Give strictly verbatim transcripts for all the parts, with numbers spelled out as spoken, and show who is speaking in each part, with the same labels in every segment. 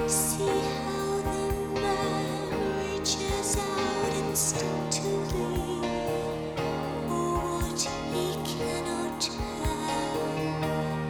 Speaker 1: See how the man reaches out instinctively for what he cannot have.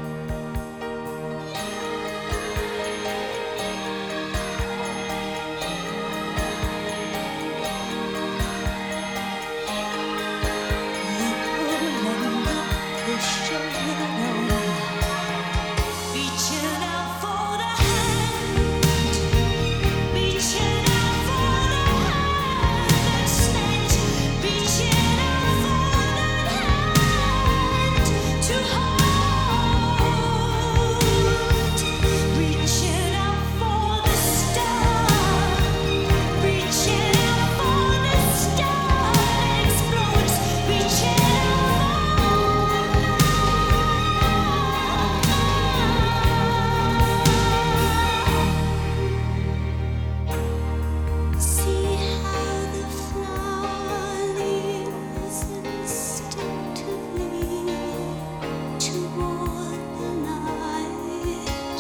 Speaker 1: You pull and you push a little on, reaching out for the hand, reaching out for the hand that's meant, reaching out for that hand to hold, reaching out for the star, reaching out for the star that explodes, reaching See how the flower leans instinctively toward the light.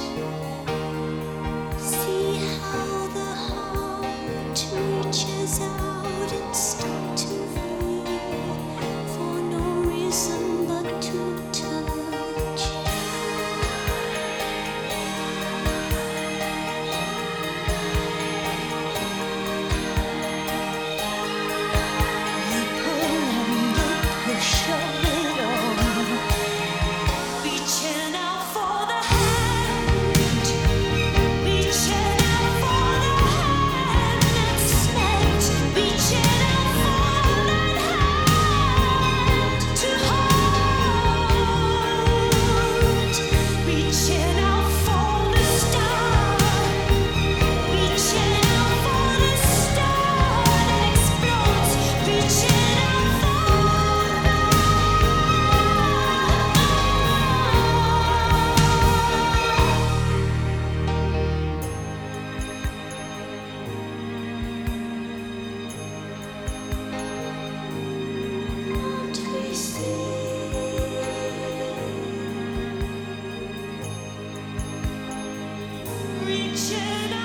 Speaker 1: See how the heart reaches out instinctively for no reason but to touch. You pull and you push a little, reaching out for the hand, reaching out for the hand that's meant, reaching out for that hand to hold, reaching out for the star, reaching out for the star that explodes, reaching out for what we see, reaching out.